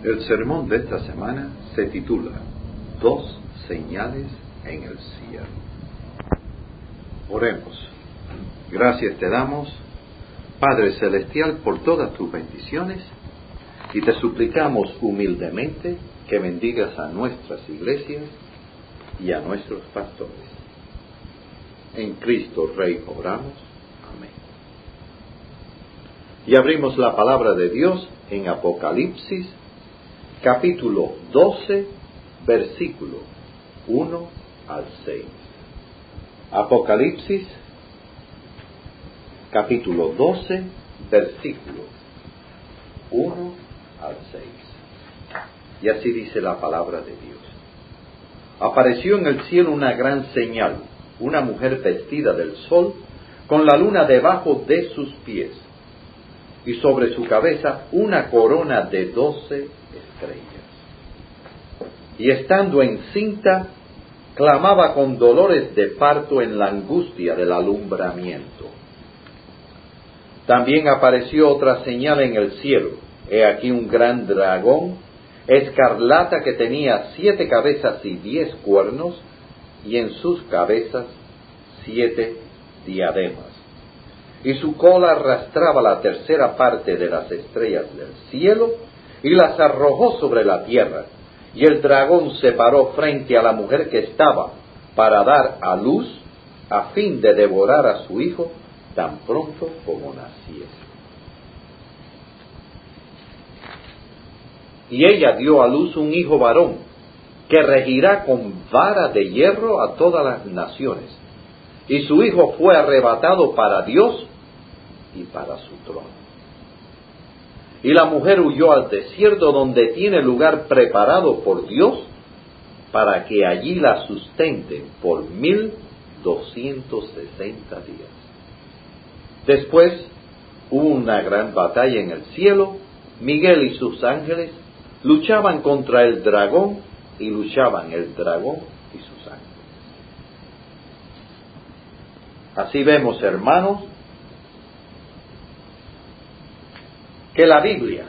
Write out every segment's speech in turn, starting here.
El sermón de esta semana se titula Dos señales en el cielo. Oremos. Gracias te damos, Padre Celestial, por todas tus bendiciones, y te suplicamos humildemente que bendigas a nuestras iglesias y a nuestros pastores. En Cristo Rey oramos. Amén. Y abrimos la palabra de Dios en Apocalipsis, capítulo 12, versículo 1 al 6. Apocalipsis, capítulo 12, versículo 1 al 6. Y así dice la palabra de Dios. Apareció en el cielo una gran señal, una mujer vestida del sol, con la luna debajo de sus pies, y sobre su cabeza una corona de 12 estrellas. Y estando encinta, clamaba con dolores de parto en la angustia del alumbramiento. También apareció otra señal en el cielo. He aquí un gran dragón, escarlata, que tenía 7 cabezas y 10 cuernos, y en sus cabezas 7 diademas. Y su cola arrastraba la tercera parte de las estrellas del cielo, y las arrojó sobre la tierra. Y el dragón se paró frente a la mujer que estaba para dar a luz, a fin de devorar a su hijo tan pronto como naciese. Y ella dio a luz un hijo varón, que regirá con vara de hierro a todas las naciones. Y su hijo fue arrebatado para Dios y para su trono. Y la mujer huyó al desierto, donde tiene lugar preparado por Dios, para que allí la sustenten por 1260 días. Después hubo una gran batalla en el cielo. Miguel y sus ángeles luchaban contra el dragón, y luchaban el dragón y sus ángeles. Así vemos, hermanos, que la Biblia,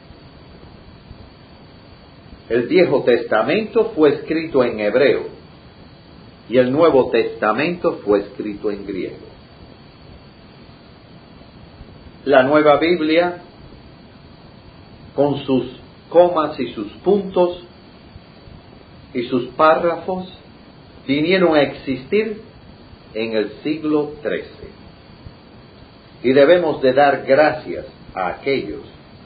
el Viejo Testamento, fue escrito en hebreo y el Nuevo Testamento fue escrito en griego. La Nueva Biblia, con sus comas y sus puntos y sus párrafos, vinieron a existir en el siglo XIII. Y debemos de dar gracias a aquellos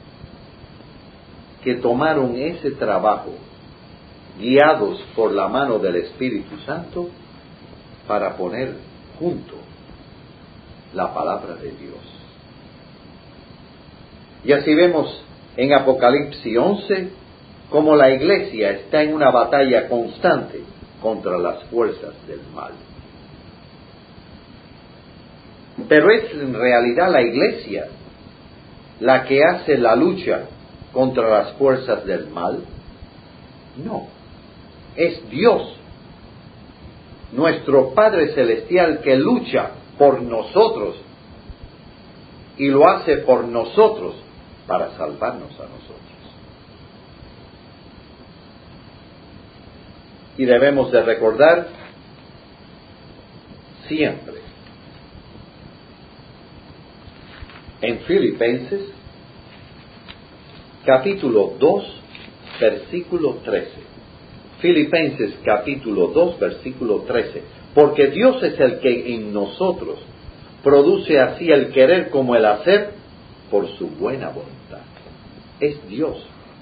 que tomaron ese trabajo, guiados por la mano del Espíritu Santo, para poner junto la palabra de Dios. Y así vemos en Apocalipsis 11 cómo la iglesia está en una batalla constante contra las fuerzas del mal. Pero ¿es en realidad la iglesia la que hace la lucha contra las fuerzas del mal? No, es Dios, nuestro Padre Celestial, que lucha por nosotros, y lo hace por nosotros para salvarnos a nosotros. Y debemos de recordar siempre en Filipenses, capítulo 2, versículo 13. Filipenses, capítulo 2, versículo 13. Porque Dios es el que en nosotros produce así el querer como el hacer por su buena voluntad. Es Dios.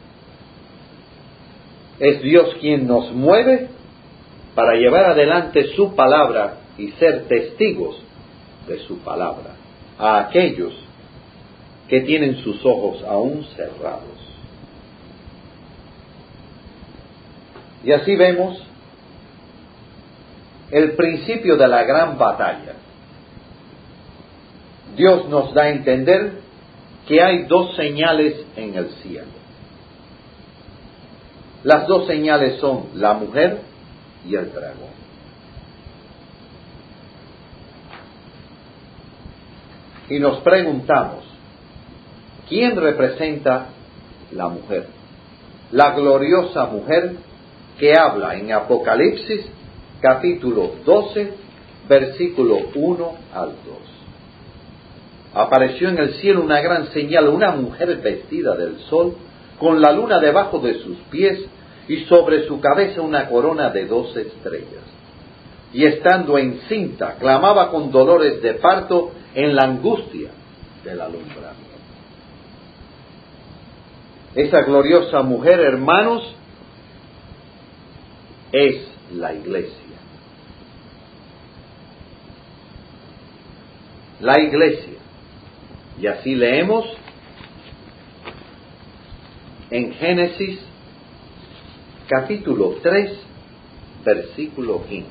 Es Dios quien nos mueve para llevar adelante su palabra y ser testigos de su palabra a aquellos que tienen sus ojos aún cerrados. Y así vemos el principio de la gran batalla. Dios nos da a entender que hay 2 señales en el cielo. Las 2 señales son la mujer y el dragón. Y nos preguntamos, ¿quién representa la mujer? la gloriosa mujer que habla en Apocalipsis capítulo 12, versículo 1 al 2. Apareció en el cielo una gran señal, una mujer vestida del sol, con la luna debajo de sus pies, y sobre su cabeza una corona de 12 estrellas. Y estando encinta, clamaba con dolores de parto en la angustia del alumbramiento. Esa gloriosa mujer, hermanos, es la iglesia. La iglesia. Y así leemos en Génesis capítulo 3, versículo 15.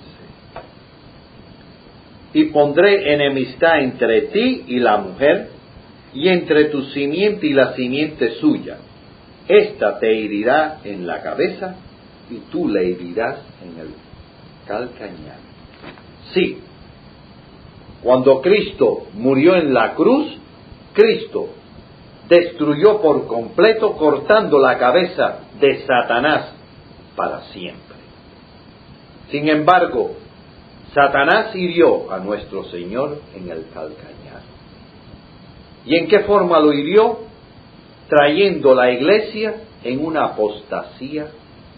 Y pondré enemistad entre ti y la mujer, y entre tu simiente y la simiente suya. Ésta te herirá en la cabeza, y tú le herirás en el calcañar. Sí, cuando Cristo murió en la cruz, Cristo destruyó por completo, cortando la cabeza de Satanás para siempre. Sin embargo, Satanás hirió a nuestro Señor en el calcañar. ¿Y en qué forma lo hirió? Trayendo la iglesia en una apostasía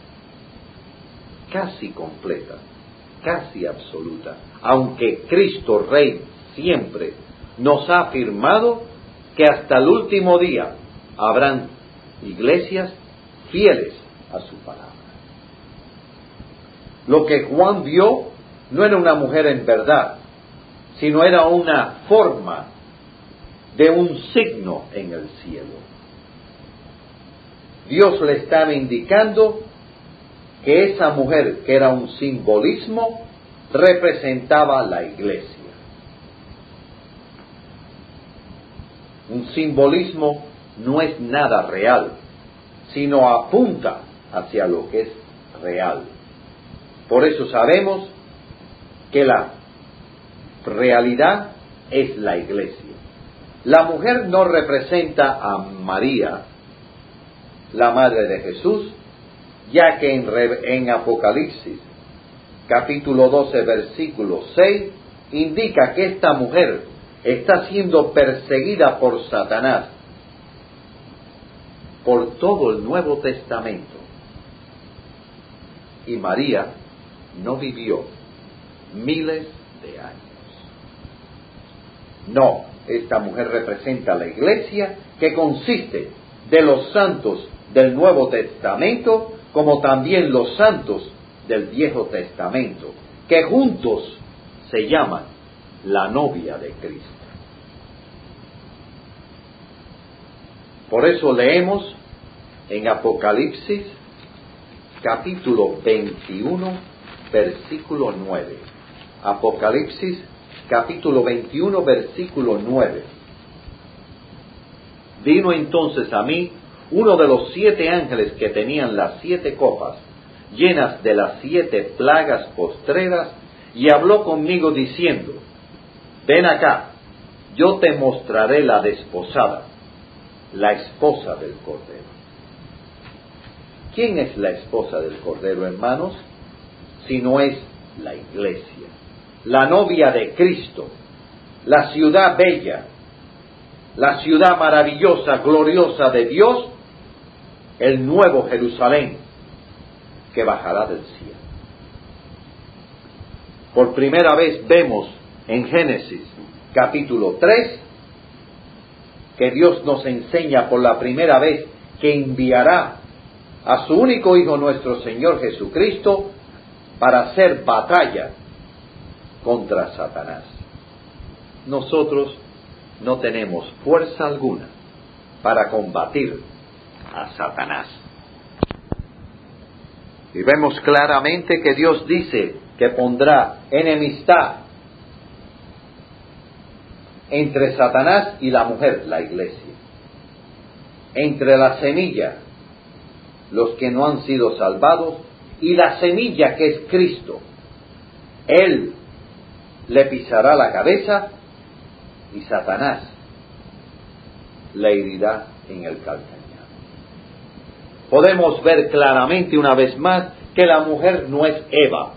casi completa, casi absoluta, aunque Cristo Rey siempre nos ha afirmado que hasta el último día habrán iglesias fieles a su palabra. Lo que Juan vio no era una mujer en verdad, sino era una forma de un signo en el cielo. Dios le estaba indicando que esa mujer, que era un simbolismo, representaba la iglesia. Un simbolismo no es nada real, sino apunta hacia lo que es real. Por eso sabemos que la realidad es la iglesia. La mujer no representa a María, la madre de Jesús, ya que en Apocalipsis capítulo 12 versículo 6 indica que esta mujer está siendo perseguida por Satanás por todo el Nuevo Testamento. Y María no vivió miles de años. No, esta mujer representa a la iglesia, que consiste de los santos del Nuevo Testamento como también los santos del Viejo Testamento, que juntos se llaman la novia de Cristo. Por eso leemos en Apocalipsis capítulo 21 versículo 9. Apocalipsis capítulo 21 versículo 9. Vino entonces a mí uno de los 7 ángeles que tenían las 7 copas llenas de las 7 plagas postreras, y habló conmigo diciendo: ven acá, yo te mostraré la desposada, la esposa del Cordero. ¿Quién es la esposa del Cordero, hermanos? Si no es la iglesia, la novia de Cristo, la ciudad bella, la ciudad maravillosa, gloriosa de Dios, el nuevo Jerusalén que bajará del cielo. Por primera vez vemos en Génesis capítulo 3 que Dios nos enseña por la primera vez que enviará a su único Hijo, nuestro Señor Jesucristo, para hacer batalla contra Satanás. Nosotros no tenemos fuerza alguna para combatir a Satanás. Y vemos claramente que Dios dice que pondrá enemistad entre Satanás y la mujer, la iglesia, entre la semilla, los que no han sido salvados, y la semilla que es Cristo. Él le pisará la cabeza y Satanás le herirá en el calcañar. podemos ver claramente una vez más que la mujer no es Eva,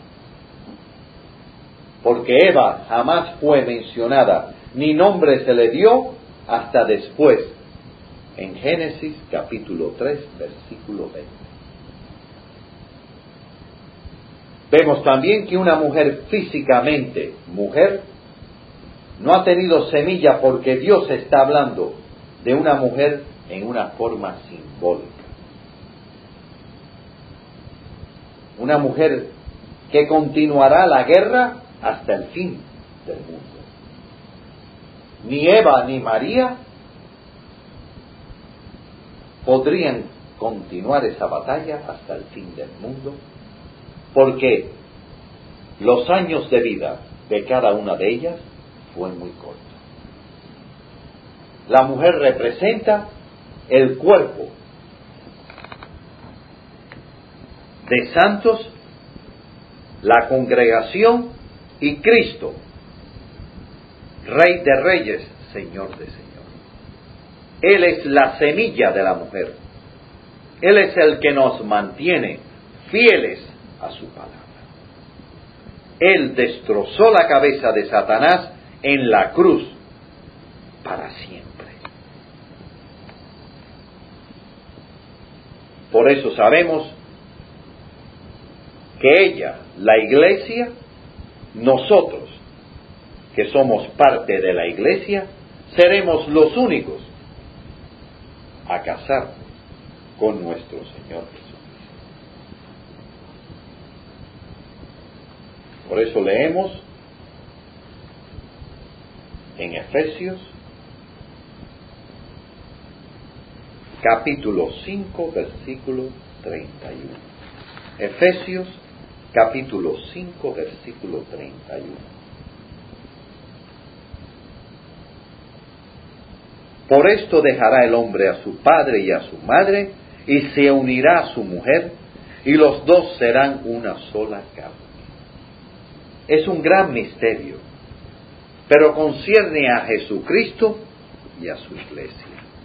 porque Eva jamás fue mencionada, ni nombre se le dio hasta después, en Génesis capítulo 3, versículo 20. Vemos también que una mujer físicamente, mujer, no ha tenido semilla porque Dios está hablando de una mujer en una forma simbólica. Una mujer que continuará la guerra hasta el fin del mundo. Ni Eva ni María podrían continuar esa batalla hasta el fin del mundo, porque los años de vida de cada una de ellas fue muy corto. La mujer representa el cuerpo de santos, la congregación y Cristo, Rey de reyes, Señor de señores. Él es la semilla de la mujer. Él es el que nos mantiene fieles a su palabra. Él destrozó la cabeza de Satanás en la cruz para siempre. Por eso sabemos que ella, la iglesia, nosotros, que somos parte de la iglesia, seremos los únicos a casarnos con nuestro Señor Jesucristo. Por eso leemos en Efesios capítulo 5, versículo 31. Efesios capítulo 5, versículo 31. Por esto dejará el hombre a su padre y a su madre, y se unirá a su mujer, y los dos serán una sola carne. Es un gran misterio, pero concierne a Jesucristo y a su iglesia.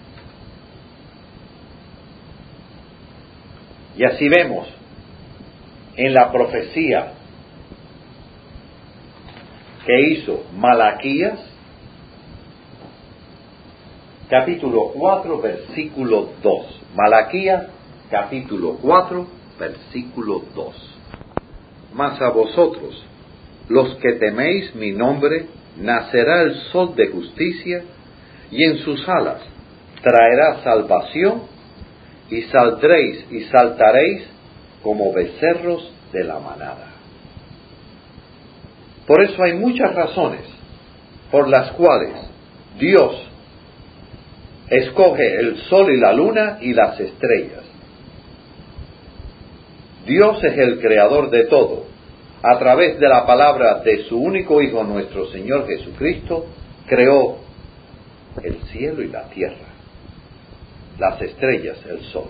Y así vemos en la profecía que hizo Malaquías, capítulo 4, versículo 2. Malaquías, capítulo 4, versículo 2. Mas a vosotros, los que teméis mi nombre, nacerá el sol de justicia, y en sus alas traerá salvación, y saldréis y saltaréis como becerros de la manada. Por eso hay muchas razones por las cuales Dios escoge el sol y la luna y las estrellas. Dios es el creador de todo. A través de la palabra de su único Hijo, nuestro Señor Jesucristo, creó el cielo y la tierra, las estrellas, el sol.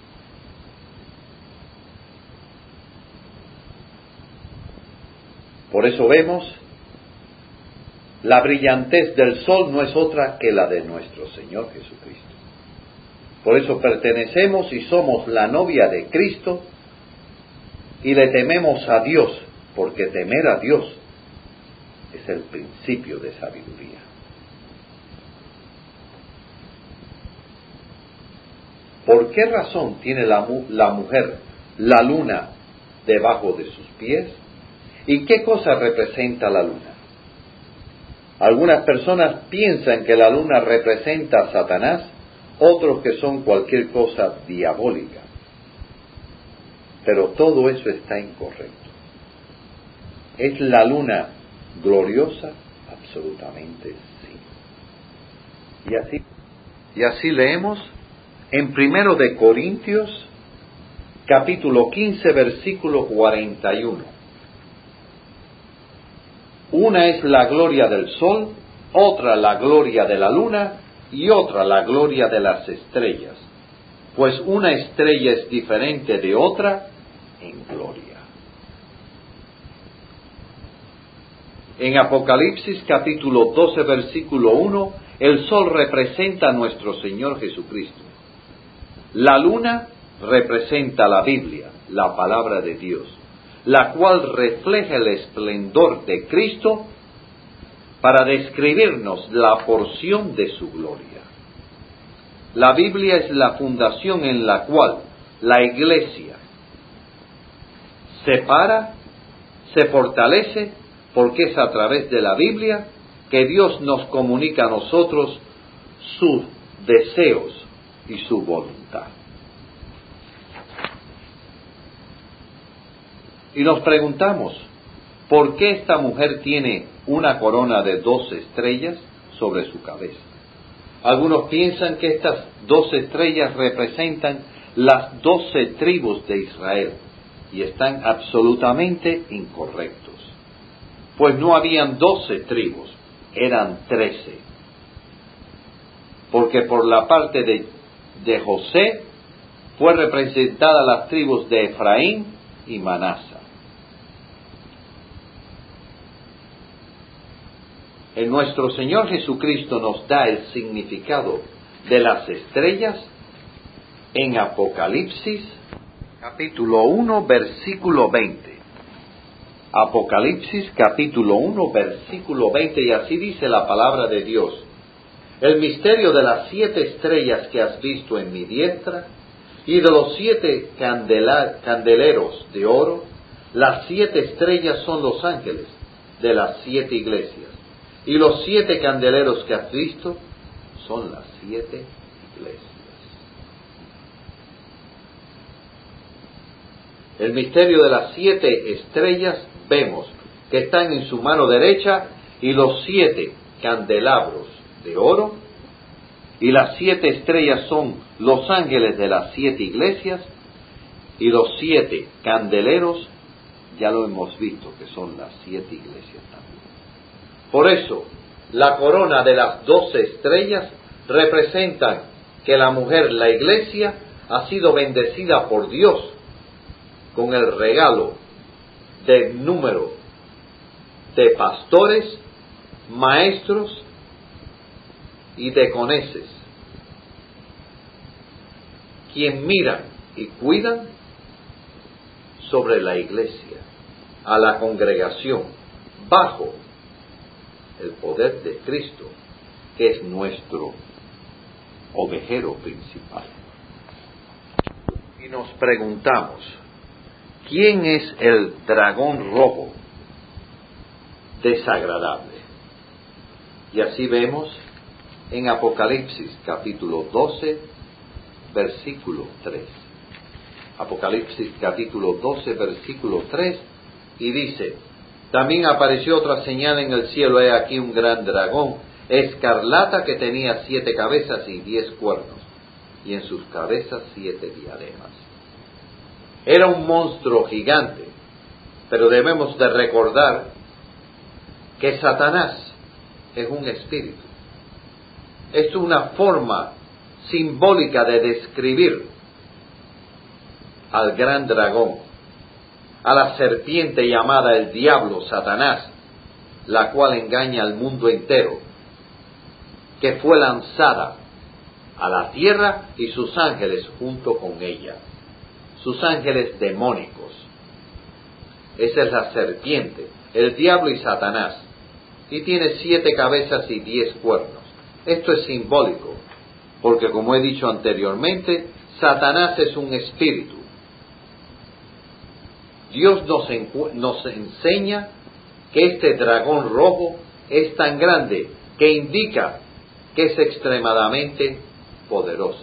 Por eso vemos, la brillantez del sol no es otra que la de nuestro Señor Jesucristo. Por eso pertenecemos y somos la novia de Cristo, y le tememos a Dios, porque temer a Dios es el principio de sabiduría. ¿Por qué razón tiene la mujer la luna debajo de sus pies? ¿Y qué cosa representa la luna? Algunas personas piensan que la luna representa a Satanás, otros que son cualquier cosa diabólica. Pero todo eso está incorrecto. ¿Es la luna gloriosa? Absolutamente sí. Y así leemos en 1 de Corintios, capítulo 15, versículo 41. Una es la gloria del sol, otra la gloria de la luna y otra la gloria de las estrellas, pues una estrella es diferente de otra en gloria. En Apocalipsis capítulo 12, versículo 1, el sol representa a nuestro Señor Jesucristo. La luna representa la Biblia, la palabra de Dios, la cual refleja el esplendor de Cristo para describirnos la porción de su gloria. La Biblia es la fundación en la cual la Iglesia se para, se fortalece, porque es a través de la Biblia que Dios nos comunica a nosotros sus deseos y su voluntad. Y nos preguntamos, ¿por qué esta mujer tiene una corona de 12 estrellas sobre su cabeza? Algunos piensan que estas 12 estrellas representan las 12 tribus de Israel, y están absolutamente incorrectos. Pues no habían 12 tribus, eran 13. Porque por la parte de José fue representada las tribus de Efraín y Manasa. En nuestro Señor Jesucristo nos da el significado de las estrellas en Apocalipsis, capítulo 1, versículo 20. Apocalipsis, capítulo 1, versículo 20, y así dice la palabra de Dios. El misterio de las 7 estrellas que has visto en mi diestra, y de los 7 candeleros de oro. Las 7 estrellas son los ángeles de las 7 iglesias, y los 7 candeleros que has visto son las 7 iglesias. El misterio de las 7 estrellas vemos que están en su mano derecha, y los 7 candelabros de oro, y las 7 estrellas son los ángeles de las 7 iglesias, y los 7 candeleros ya lo hemos visto que son las 7 iglesias también. Por eso, la corona de las 12 estrellas representan que la mujer, la iglesia, ha sido bendecida por Dios con el regalo de número de pastores, maestros y deconeses, quien miran y cuidan sobre la iglesia, a la congregación, bajo el poder de Cristo, que es nuestro ovejero principal. Y nos preguntamos, ¿quién es el dragón rojo desagradable? Y así vemos en Apocalipsis capítulo 12, versículo 3. Apocalipsis capítulo 12, versículo 3, y dice: también apareció otra señal en el cielo, he aquí un gran dragón, escarlata, que tenía 7 cabezas y 10 cuernos, y en sus cabezas 7 diademas. Era un monstruo gigante, pero debemos de recordar que Satanás es un espíritu. Es una forma simbólica de describir al gran dragón, a la serpiente llamada el diablo, Satanás, la cual engaña al mundo entero, que fue lanzada a la tierra y sus ángeles junto con ella, sus ángeles demónicos. Esa es la serpiente, el diablo y Satanás, y tiene 7 cabezas y 10 cuernos. Esto es simbólico, porque como he dicho anteriormente, Satanás es un espíritu. Dios nos enseña que este dragón rojo es tan grande que indica que es extremadamente poderoso.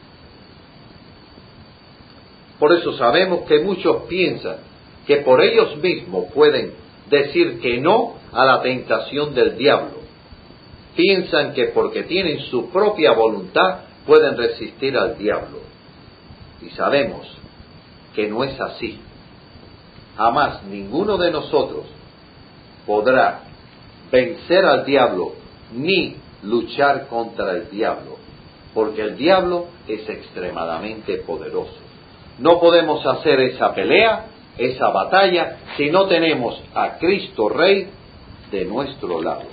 Por eso sabemos que muchos piensan que por ellos mismos pueden decir que no a la tentación del diablo. Piensan que porque tienen su propia voluntad pueden resistir al diablo. Y sabemos que no es así. Jamás ninguno de nosotros podrá vencer al diablo ni luchar contra el diablo, porque el diablo es extremadamente poderoso. No podemos hacer esa pelea, esa batalla, si no tenemos a Cristo Rey de nuestro lado.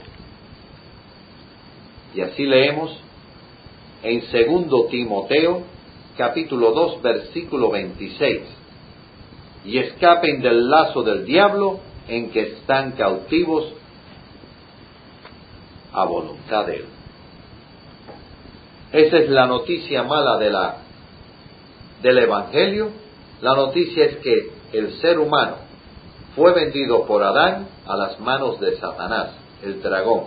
Y así leemos en 2 Timoteo, capítulo 2, versículo 26. Y escapen del lazo del diablo en que están cautivos a voluntad de él. Esa es la noticia mala del Evangelio. La noticia es que el ser humano fue vendido por Adán a las manos de Satanás, el dragón.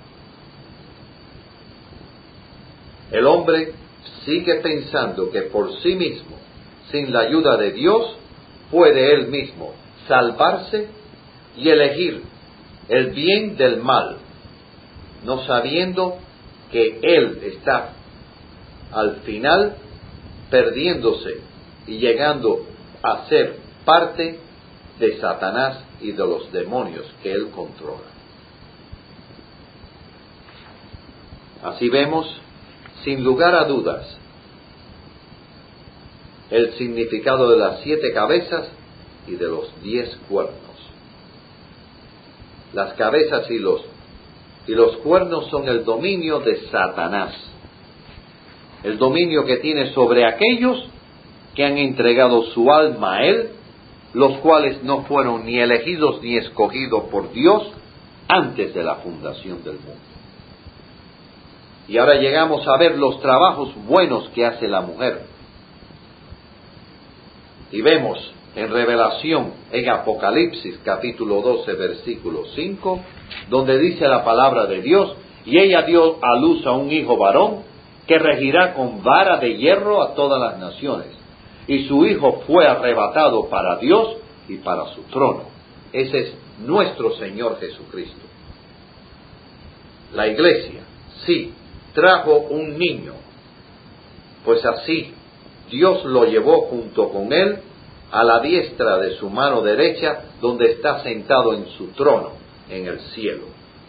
El hombre sigue pensando que por sí mismo, sin la ayuda de Dios, puede él mismo salvarse y elegir el bien del mal, no sabiendo que él está al final perdiéndose y llegando a ser parte de Satanás y de los demonios que él controla. Así vemos, sin lugar a dudas, el significado de las 7 cabezas y de los 10 cuernos. Las cabezas y los cuernos son el dominio de Satanás, el dominio que tiene sobre aquellos que han entregado su alma a él, los cuales no fueron ni elegidos ni escogidos por Dios antes de la fundación del mundo. Y ahora llegamos a ver los trabajos buenos que hace la mujer. Y vemos en Revelación, en Apocalipsis capítulo 12, versículo 5, donde dice la palabra de Dios: y ella dio a luz a un hijo varón, que regirá con vara de hierro a todas las naciones. Y su hijo fue arrebatado para Dios y para su trono. Ese es nuestro Señor Jesucristo. La iglesia, sí, trajo un niño, pues así Dios lo llevó junto con él a la diestra de su mano derecha, donde está sentado en su trono en el cielo.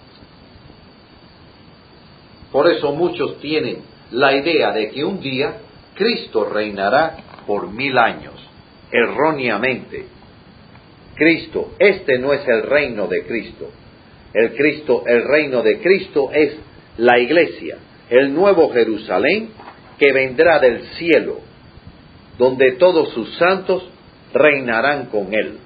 Por eso muchos tienen la idea de que un día Cristo reinará por 1000 años. Erróneamente. Cristo, este no es el reino de Cristo. El reino de Cristo es la iglesia, el nuevo Jerusalén que vendrá del cielo, donde todos sus santos reinarán con él.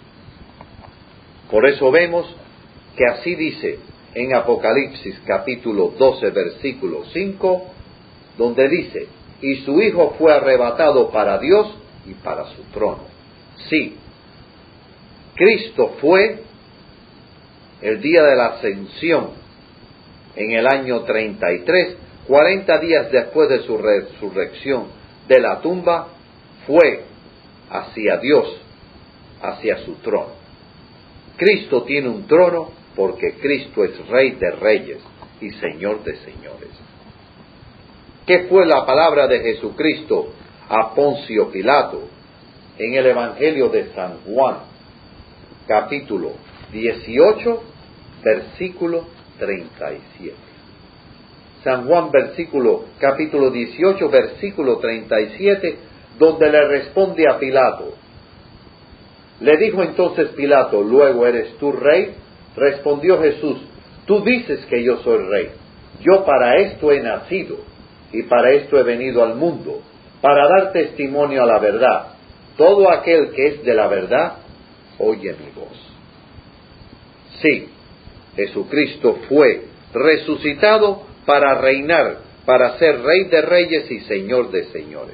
Por eso vemos que así dice en Apocalipsis capítulo 12, versículo 5, donde dice: y su hijo fue arrebatado para Dios y para su trono. Sí, Cristo fue el día de la ascensión en el año 33, 40 días después de su resurrección de la tumba, fue hacia Dios, hacia su trono. Cristo tiene un trono porque Cristo es Rey de reyes y Señor de señores. ¿Qué fue la palabra de Jesucristo a Poncio Pilato en el Evangelio de San Juan, capítulo 18, versículo 37? San Juan, capítulo 18, versículo 37, donde le responde a Pilato. Le dijo entonces Pilato: ¿luego eres tú rey? Respondió Jesús: tú dices que yo soy rey. Yo para esto he nacido y para esto he venido al mundo, para dar testimonio a la verdad. Todo aquel que es de la verdad, oye mi voz. Sí, Jesucristo fue resucitado para reinar, para ser Rey de reyes y Señor de señores.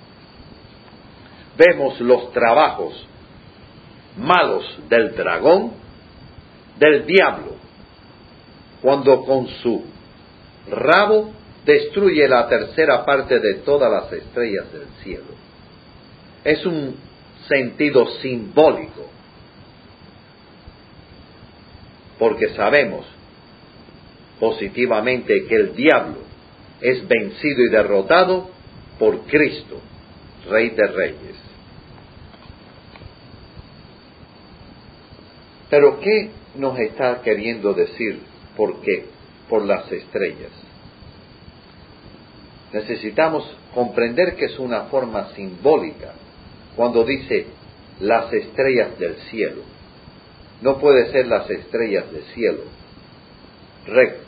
Vemos los trabajos malos del dragón, del diablo, cuando con su rabo destruye la tercera parte de todas las estrellas del cielo. Es un sentido simbólico, porque sabemos positivamente que el diablo es vencido y derrotado por Cristo, Rey de reyes. Pero ¿qué nos está queriendo decir por las estrellas? Necesitamos comprender que es una forma simbólica cuando dice las estrellas del cielo. No puede ser las estrellas del cielo,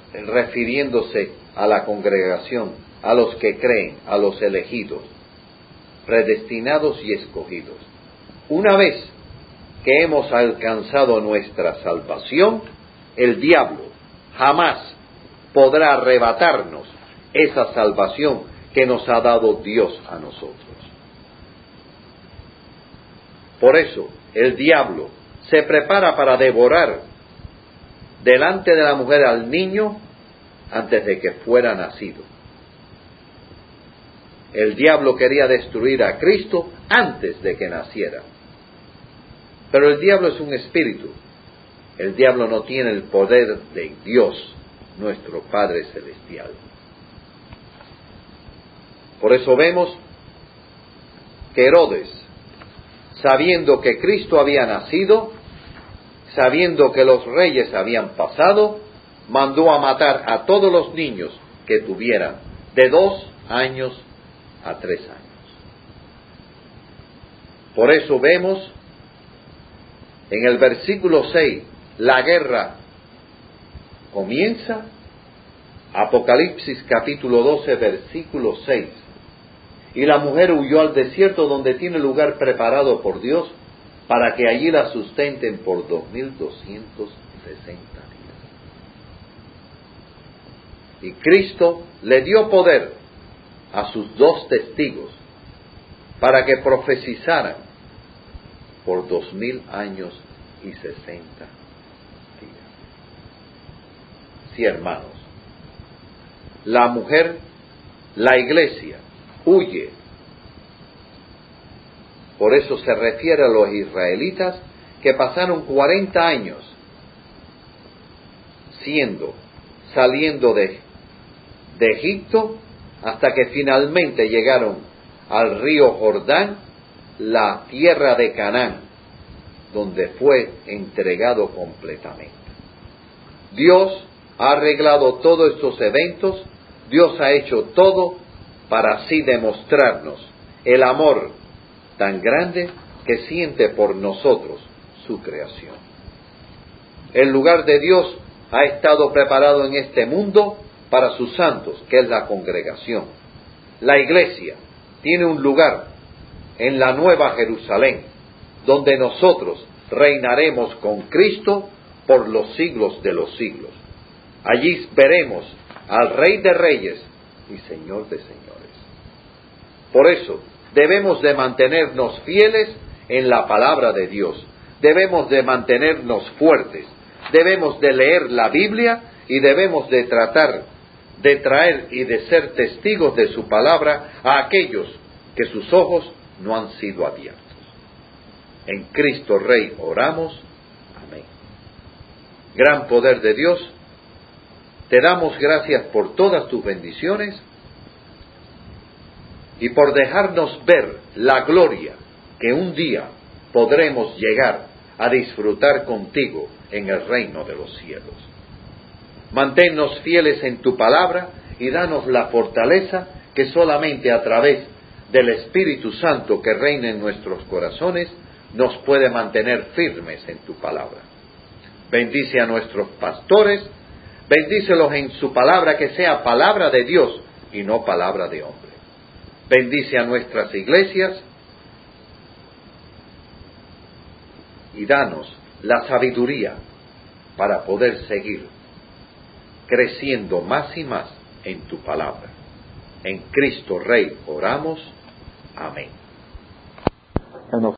refiriéndose a la congregación, a los que creen, a los elegidos. predestinados y escogidos. Una vez que hemos alcanzado nuestra salvación, el diablo jamás podrá arrebatarnos esa salvación que nos ha dado Dios a nosotros. Por eso, el diablo se prepara para devorar delante de la mujer al niño antes de que fuera nacido. El diablo quería destruir a Cristo antes de que naciera. Pero el diablo es un espíritu. El diablo no tiene el poder de Dios, nuestro Padre Celestial. Por eso vemos que Herodes, sabiendo que Cristo había nacido, sabiendo que los reyes habían pasado, mandó a matar a todos los niños que tuvieran de 2 años a 3 años. Por eso vemos en el versículo 6, la guerra comienza, Apocalipsis capítulo 12, versículo 6. Y la mujer huyó al desierto donde tiene lugar preparado por Dios para que allí la sustenten por 2260 días. Y Cristo le dio poder a sus 2 testigos para que profetizaran por 2000 años y 60 días. Sí, hermanos, la mujer, la iglesia, huye. Por eso se refiere a los israelitas que pasaron 40 años saliendo de Egipto hasta que finalmente llegaron al río Jordán, la tierra de Canaán, donde fue entregado completamente. Dios ha arreglado todos estos eventos, Dios ha hecho todo para así demostrarnos el amor tan grande que siente por nosotros, su creación. El lugar de Dios ha estado preparado en este mundo para sus santos, que es la congregación. La iglesia tiene un lugar en la Nueva Jerusalén, donde nosotros reinaremos con Cristo por los siglos de los siglos. Allí veremos al Rey de Reyes y Señor de Señores. Por eso, debemos de mantenernos fieles en la palabra de Dios. Debemos de mantenernos fuertes. Debemos de leer la Biblia y debemos de tratar de traer y de ser testigos de su palabra a aquellos que sus ojos no han sido abiertos. En Cristo Rey oramos. Amén. Gran poder de Dios, te damos gracias por todas tus bendiciones y por dejarnos ver la gloria que un día podremos llegar a disfrutar contigo en el reino de los cielos. Manténnos fieles en tu palabra y danos la fortaleza que solamente a través del Espíritu Santo que reina en nuestros corazones nos puede mantener firmes en tu palabra. Bendice a nuestros pastores, bendícelos en su palabra, que sea palabra de Dios y no palabra de hombre. Bendice a nuestras iglesias y danos la sabiduría para poder seguir creciendo más y más en tu palabra. En Cristo Rey oramos. Amén.